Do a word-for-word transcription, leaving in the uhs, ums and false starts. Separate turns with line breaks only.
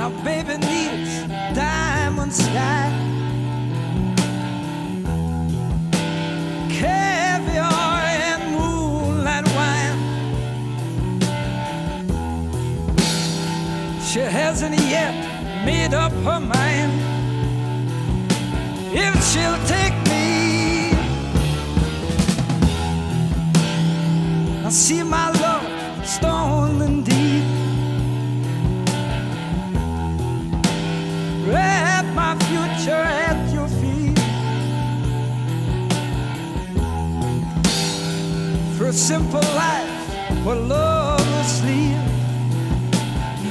Now baby needs diamond sky, caviar and moonlight wine. She hasn't yet made up her mind if she'll take me. I see my love stone indeed, wrap my future at your feet. For a simple life, for love